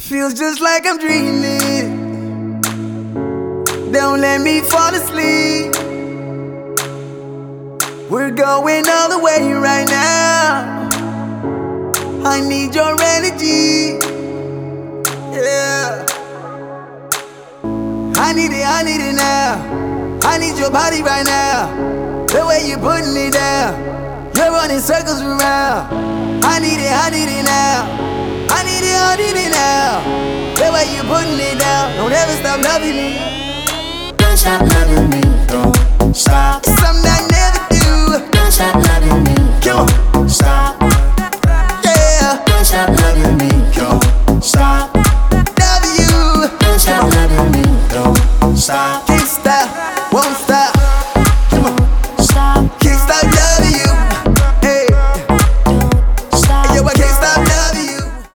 Feels just like I'm dreaming. Don't let me fall asleep. We're going all the way right now. I need your energy. Yeah. I need it now. I need your body right now. The way you're putting it down. You're running circles around. I need it now. I need it now. The way you're putting it down. Don't ever stop loving me. Don't stop loving me. Don't stop. Something I never do. Don't stop loving me. Come on. Stop.